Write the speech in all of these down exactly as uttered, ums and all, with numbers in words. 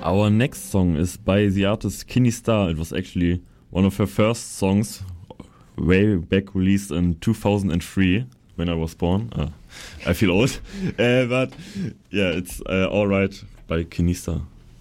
Our next song is by the artist Kinny Star. It was actually one of her first songs, way back released in two thousand three, when I was born. Uh, I feel old. Uh, but yeah, it's uh, Alright by Kinny Star.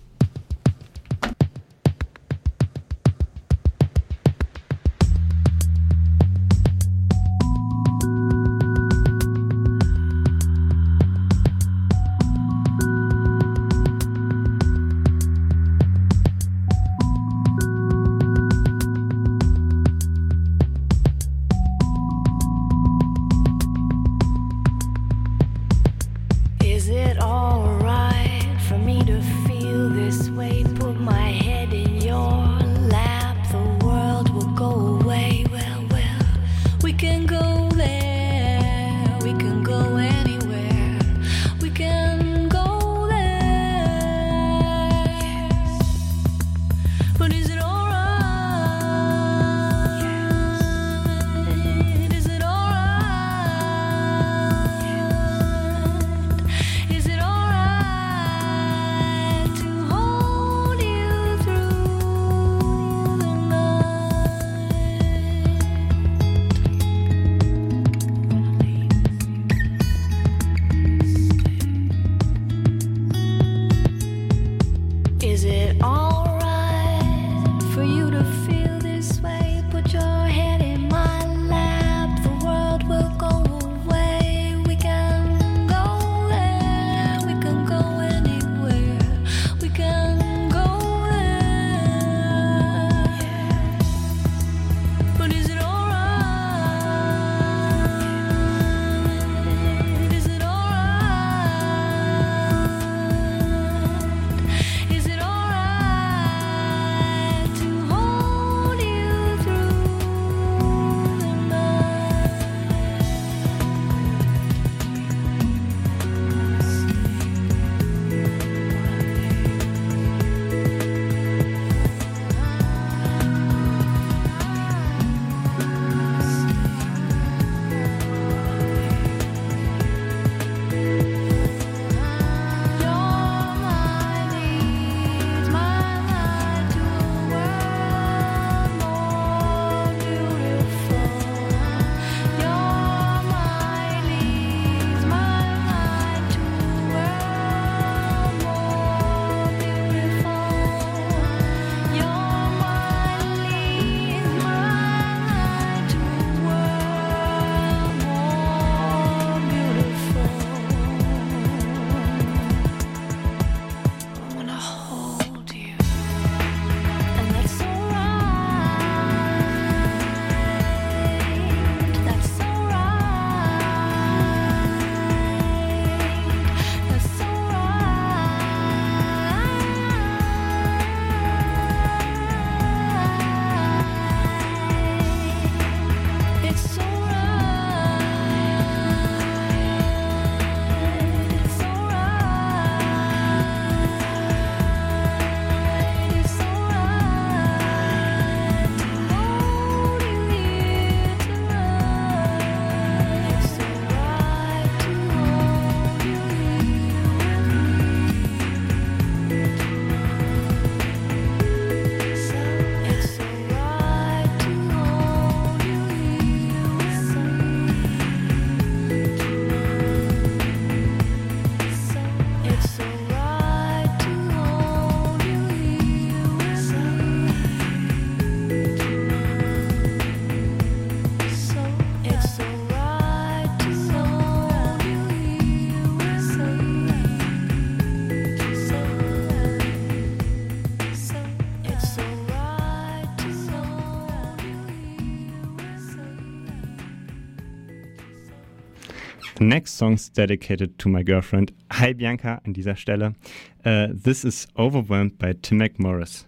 The next song's dedicated to my girlfriend. Hi Bianca an dieser Stelle. Uh, this is Overwhelmed by Tim McMorris.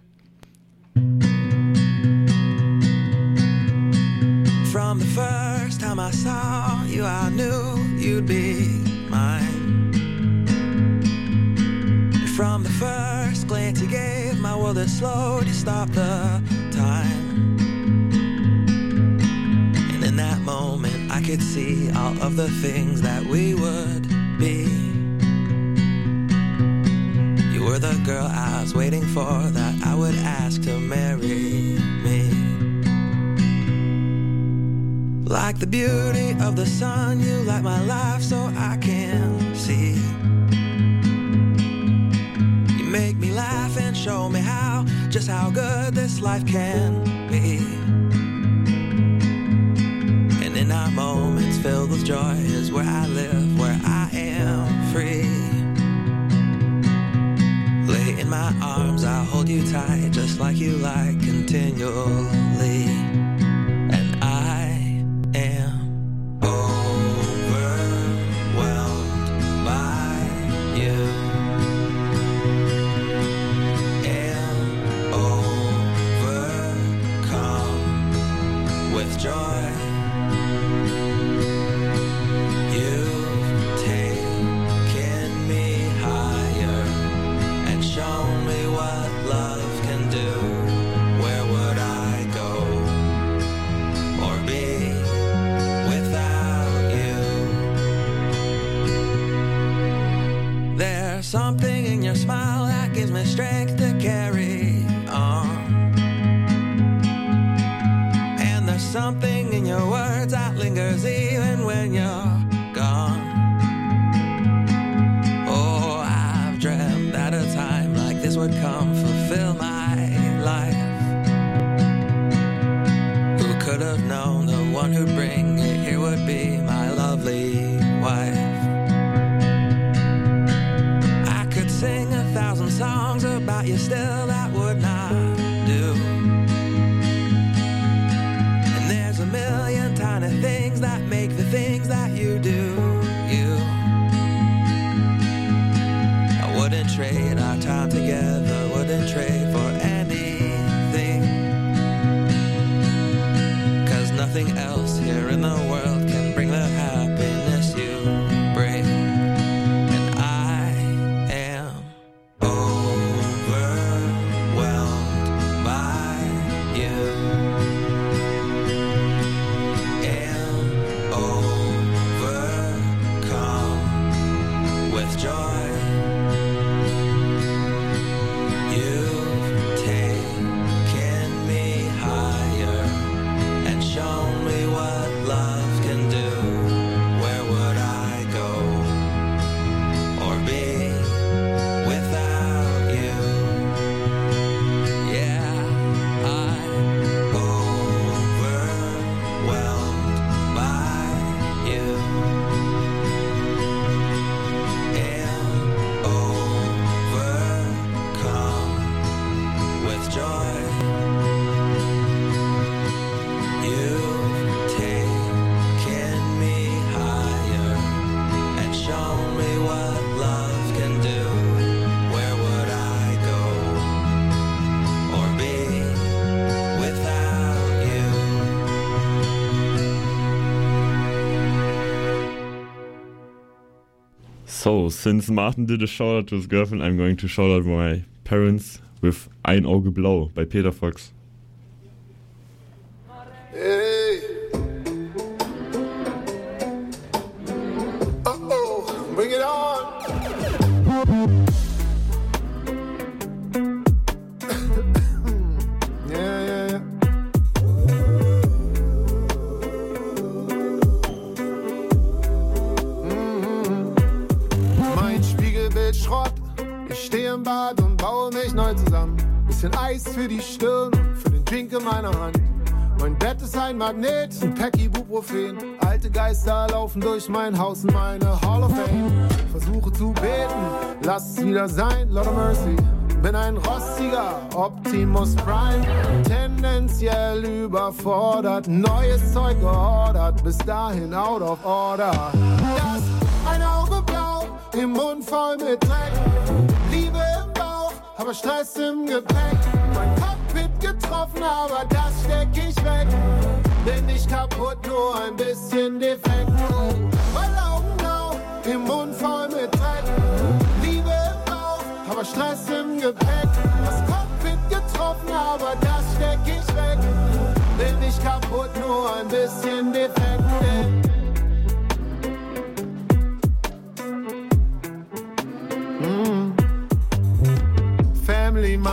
From the first time I saw you, I knew you'd be mine. From the first glance you gave, my world had slowed, you stopped the time. And in that moment I could see all of the things that we would be. You were were the girl I was waiting for, that I would ask to marry me. Like the beauty of the sun, you light my life so I can see. You make me laugh and show me how, just how good this life can be. And in our moments filled with joy is where I live, where I am free. Lay in my arms, I'll hold you tight, just like you like, continually. And I am overwhelmed by you, and overcome with joy. Show me what love can do. Where would I go or be without you? There's something in your smile that gives me strength to carry on. And there's something in your words that lingers even when you're gone. Oh, I've dreamt at a time like this would come fulfill my life. Who could have known the one who'd bring it here would be my lovely wife? I could sing a thousand songs about you, still that would not do. And there's a million tiny things that make the things that you do, you. I wouldn't trade our time together, wouldn't trade for anything. Cause nothing else here in the world can bring the happiness you bring. And I am overwhelmed by you, and overcome with joy. Show me what love can do. Where would I go or be without you? Yeah, I'm overwhelmed by you, and overcome with joy. You've taken me higher and shown me what love can do. Where would I go or be without you? So, since Martin did a shout out to his girlfriend, I'm going to shout out my parents with Ein Auge Blau by Peter Fox. Hey. Uh-oh, bring it on. Yeah, yeah, yeah. Mhm. Mein Spiegelbild Schrott. Ich stehe im Bad und baue mich neu zusammen. Bisschen Eis für die Stirn und für den Drink in meiner Hand. Mein Bett ist ein Magnet, ein Pack Ibuprofen. Alte Geister laufen durch mein Haus in meine Hall of Fame. Versuche zu beten, lass es wieder sein, Lord of Mercy. Bin ein rostiger Optimus Prime, tendenziell überfordert. Neues Zeug geordert, bis dahin out of order. Das ein Auge blau, im Mund voll mit Dreck. Liebe im Bauch, aber Stress im Gepäck. Mein Cockpit getroffen, aber das steck ich weg. Bin nicht kaputt, nur ein bisschen defekt. Weil Augen blau, im Mund voll mit Dreck. Liebe im Bauch, aber Stress im Gepäck. Das Cockpit getroffen, aber das steck ich weg. Bin nicht kaputt, nur ein bisschen defekt.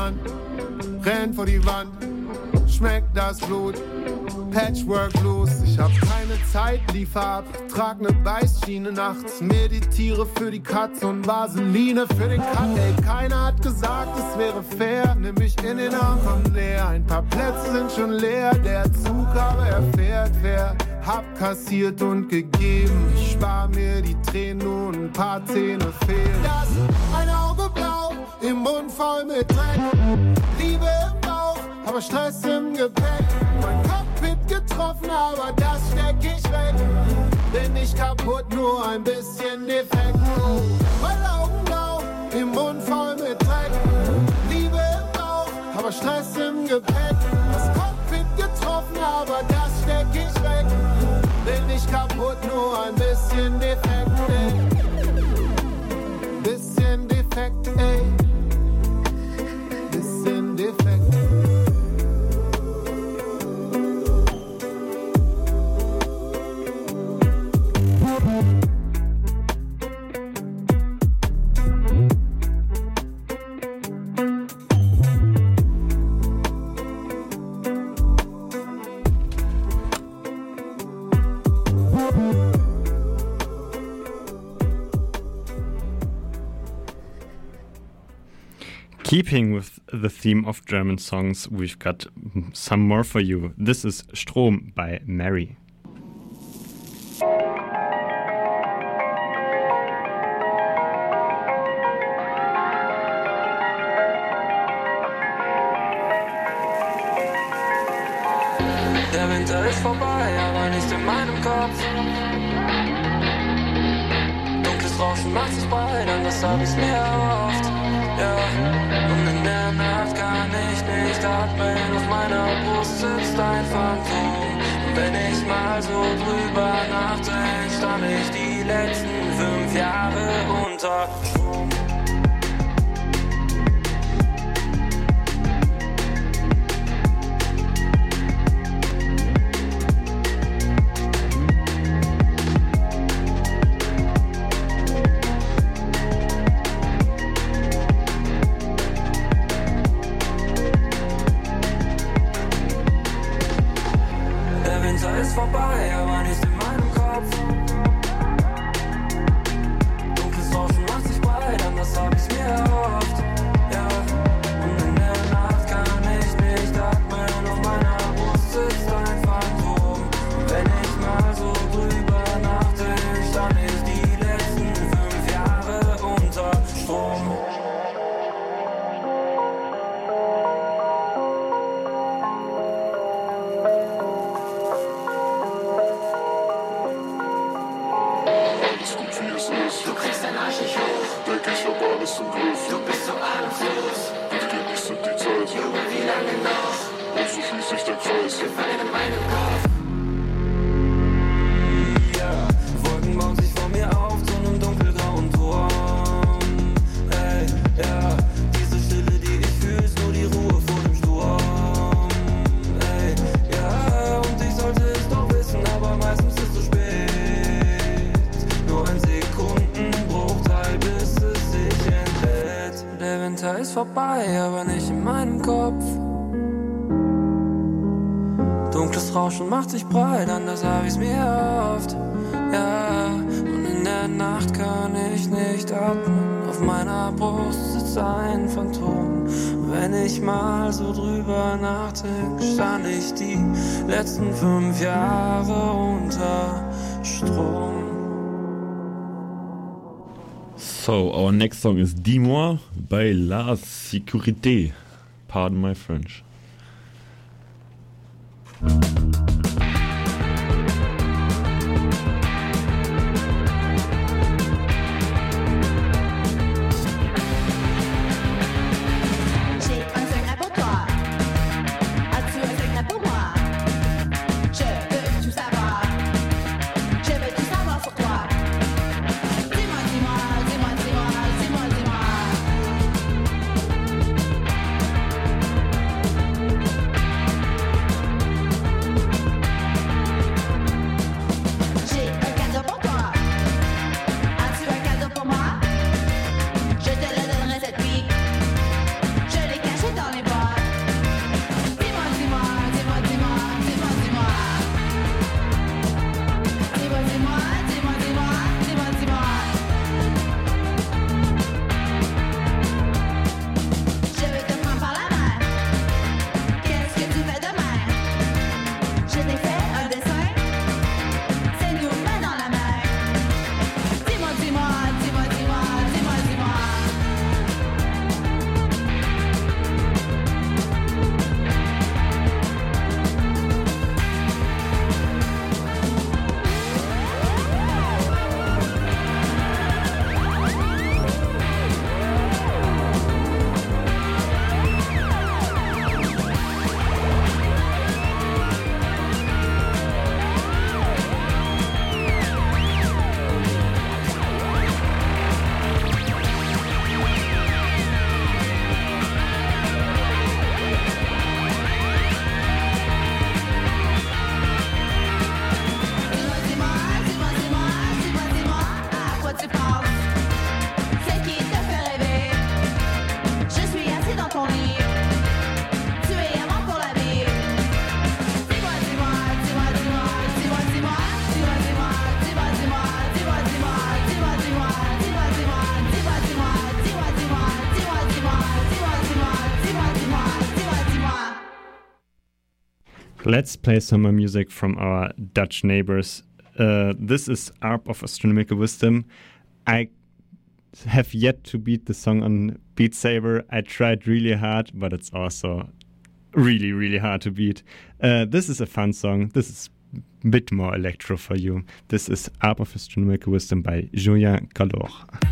Hand, renn vor die Wand, schmeckt das Blut, Patchwork Blues. Ich hab keine Zeit, liefer ab, trag ne Beißschiene nachts, meditiere für die Katze und Vaseline für den Cut. Ey, keiner hat gesagt, es wäre fair, nimm mich in den Arm, komm näher. Ein paar Plätze sind schon leer, der Zug aber er fährt, wer hab kassiert und gegeben. Ich spar mir die Tränen, nur ein paar Zähne fehlen. Das ein Auge blau, im Mund voll mit Dreck, Liebe im Bauch, aber Stress im Gepäck. Mein Cockpit getroffen, aber das steck ich weg. Bin nicht kaputt, nur ein bisschen defekt. Meine Augen blau, im Mund voll mit Dreck, Liebe im Bauch, aber Stress im Gepäck. Das Cockpit getroffen, aber das steck ich weg. Bin nicht kaputt, nur ein bisschen defekt, ey. Bisschen defekt, ey. Bisschen defekt. Keeping with the theme of German songs, we've got some more for you. This is Strom by Mary. Der Winter ist vorbei, aber nicht in meinem Kopf. Dunkles Rauschen macht sich breit, anders hab ich's mir erhofft. Ja, und in der Nacht kann ich nicht atmen, auf meiner Brust sitzt ein Phantom. Und wenn ich mal so drüber nachdenk, stand ich die letzten fünf Jahre unter Strom. Vorbei, aber nicht in meinem Kopf. Dunkles Rauschen macht sich breit, anders hab ich's mir erhofft. Ja, und in der Nacht kann ich nicht atmen, auf meiner Brust sitzt ein Phantom. Und wenn ich mal so drüber nachdenk, stand ich die letzten fünf Jahre unter Strom. Du kriegst dein Arsch nicht hoch. Denk ich hab alles im Griff. Du bist so ahnungslos. Ich genieße die Zeit. Junge, wie lange noch? Und so schließt sich der Kreis. Gefangen in meinem Kopf. Ja, Wolken bauen sich vor mir auf zu einem dunkelgrauen Turm. Ey, ja, diese Stille, die ich fühl, ist nur die Ruhe vor dem Sturm. Ey, ja, und ich sollte es doch wissen, aber meistens ist es zu spät. Nur ein Sekundenbruchteil, bis es sich entlädt. Der Winter ist vorbei, aber nicht in meinem Kopf. Dunkles Rauschen macht sich breit, anders hab ich's mir erhofft. Ja, und in der Nacht kann ich nicht atmen. Auf meiner Brust sitzt ein Phantom. Wenn ich mal so drüber nachdenk, stand ich die letzten fünf Jahre unter Strom. So, our next song is Dis-moi by La Sécurité. Pardon my French. J'ai un secret pour toi. As-tu un secret pour moi? Je veux tout savoir. Je veux tout savoir sur toi. Dis-moi, dis-moi, dis-moi, dis-moi, dis-moi, dis-moi. Let's play some more music from our Dutch neighbors. Uh, this is Harp of Astronomical Wisdom. I have yet to beat the song on Beat Saber. I tried really hard, but it's also really, really hard to beat. Uh, this is a fun song. This is a bit more electro for you. This is Harp of Astronomical Wisdom by Julien Galore.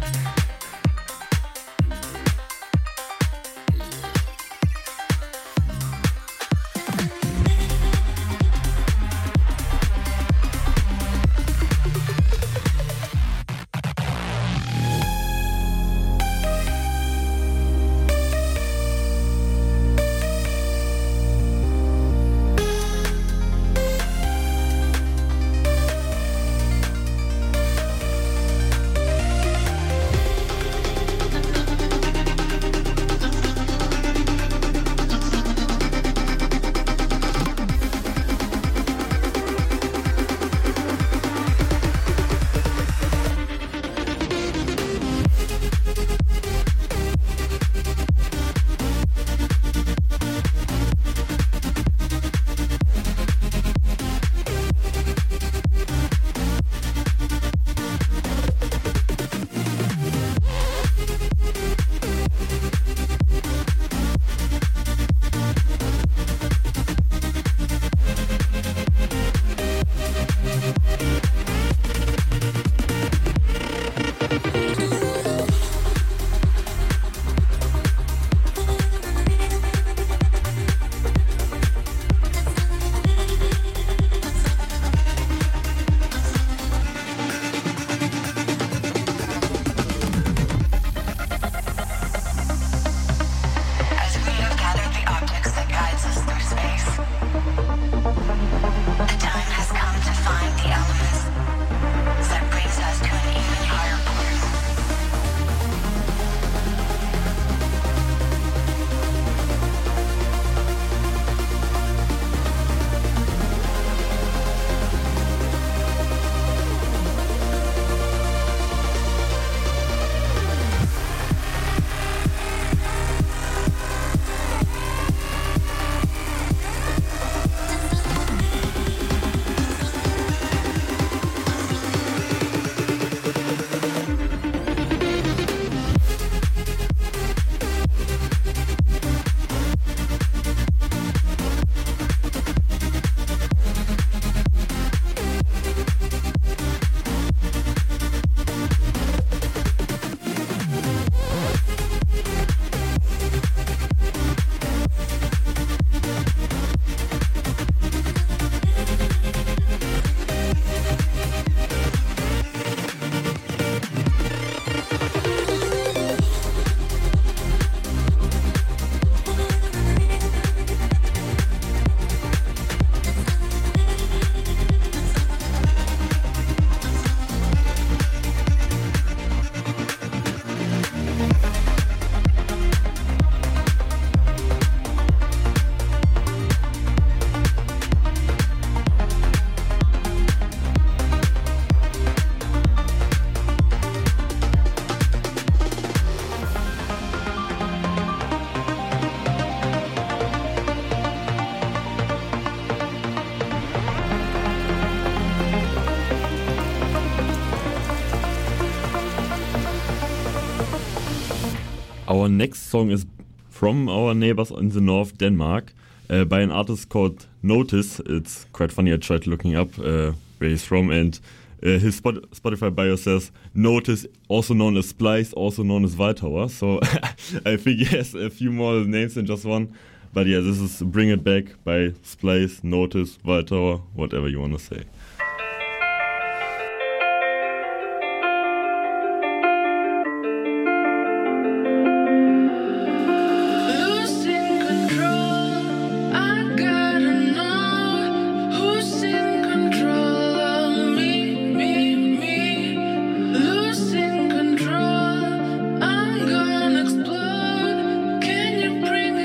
Our next song is from our neighbors in the north, Denmark, uh, by an artist called Notice. It's quite funny. I tried looking up uh, where he's from, and uh, his Spot- Spotify bio says Notice, also known as Splice, also known as Waldhauer. So I think he has a few more names than just one. But yeah, this is Bring It Back by Splice, Notice, Waldhauer, whatever you want to say.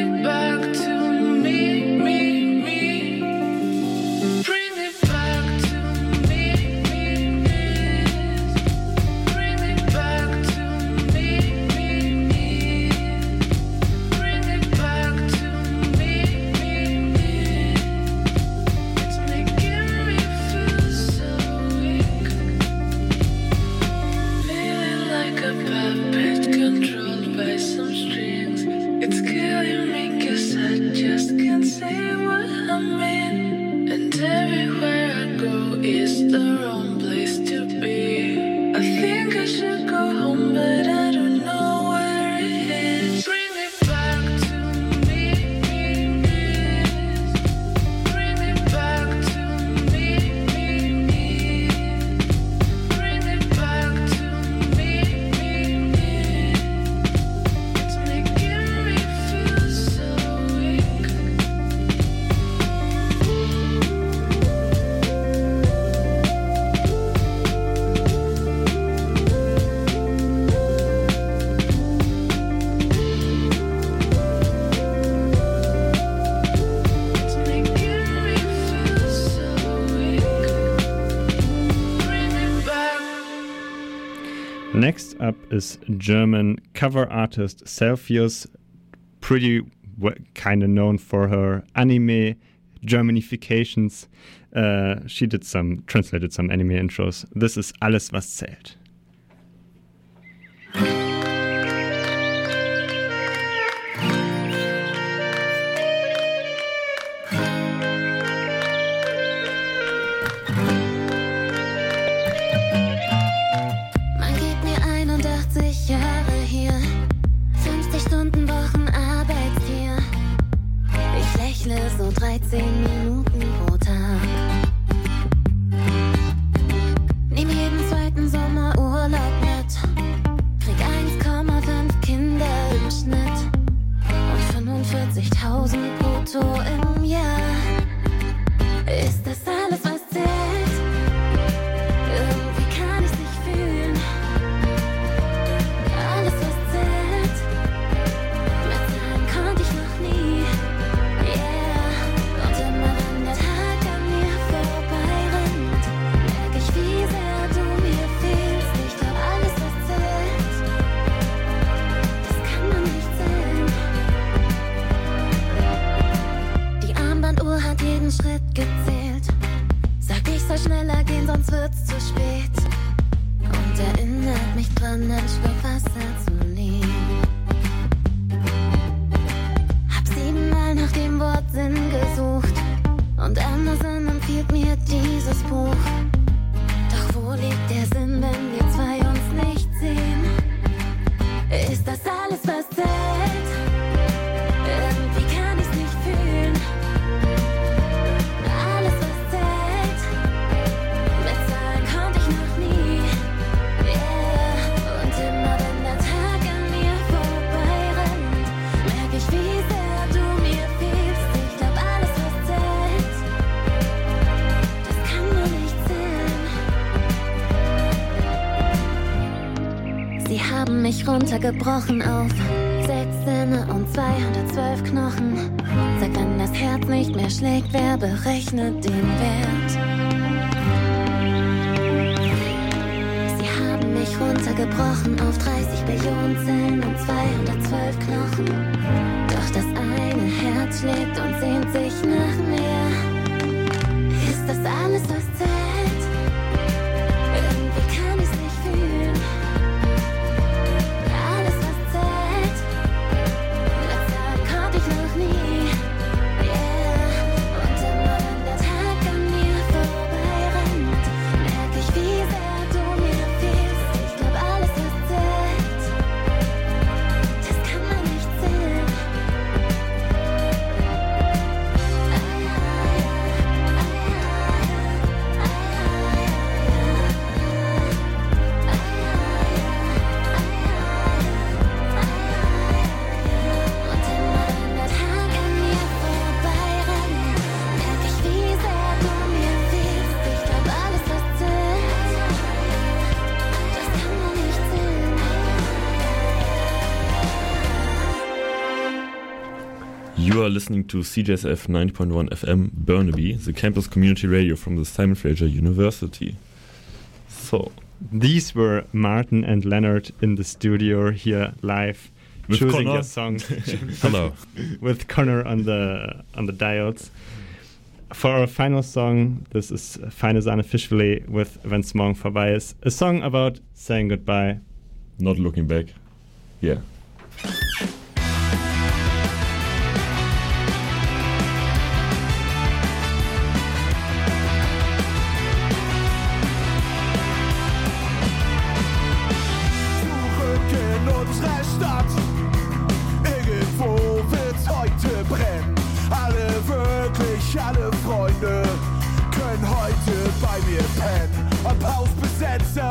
Bring it back to Next up is German cover artist Celsius, pretty w- kind of known for her anime Germanifications. Uh, she did some, translated some anime intros. This is Alles, was zählt. Man gibt mir einundachtzig Jahre hier, fünfzig Stunden Wochen Arbeitstier. Ich lächle so dreizehn Minuten pro Tag. Nehm jeden zweiten Sommer Urlaub mit, krieg eins Komma fünf Kinder im Schnitt und fünfundvierzigtausend brutto im Jahr. Ist das alles, was zählt? Irgendwie kann ich's nicht fühlen. Alles, was zählt, mit Zahlen konnte ich noch nie. Yeah, und immer wenn der Tag an mir vorbeirennt, merk ich, wie sehr du mir fehlst. Ich glaub, alles, was zählt, das kann man nicht zählen. Die Armbanduhr hat jeden Schritt gezählt. Sag, ich soll schneller gehen, sonst wird's zu spät. Und erinnert mich dran, einen Schluck Wasser zu nehmen. Hab siebenmal nach dem Wort Sinn gesucht und Amazon empfiehlt mir dieses Buch. Doch wo liegt der Sinn, wenn wir zwei uns nicht sehen? Ist das alles, was zählt? Irgendwie kann ich's nicht fühlen. Alles, was zählt, mit Zahlen konnte ich noch nie. Yeah, und immer wenn der Tag an mir vorbeirennt, merk ich, wie sehr du mir fehlst. Ich glaub, alles, was zählt, das kann man nicht zählen. Sie haben mich runtergebrochen auf sechs Sinne und zweihundertzwölf Knochen. Sag, wenn das Herz nicht mehr schlägt, wer berechnet den Wert? Sie haben mich runtergebrochen auf dreißig Billionen Zellen und zweihundertzwölf Knochen. Doch das eine Herz schlägt und sehnt sich nach mehr. Ist das alles, was zählt? Irgendwie kann ich's nicht fühlen. Alles, was zählt, mit Zahlen konnte ich noch nie. Yeah, und immer wenn der Tag an mir vorbeirennt, merk ich, wie sehr du mir fehlst. Ich glaub, alles, was zählt, das kann man nicht zählen. Und immer wenn der Tag an mir vorbeirennt, merk ich, wie sehr du mir fehlst. Ich glaub, alles, was zählt, das kann man nicht zählen. You are listening to C J S F ninety point one F M Burnaby, the campus community radio from the Simon Fraser University. So, These were Martin and Leonard in the studio here live, With choosing Connor. their song hello. with Connor on the on the dials. For our final song, this is Feine Sahne Fischfilet with Wenn's morgen vorbei ist, a song about saying goodbye. Not looking back. Yeah. Zurück in unsere Stadt. Irgendwo wird's heute brennen. Alle, wirklich alle Freunde können heute bei mir pennen. Am Haus besetzer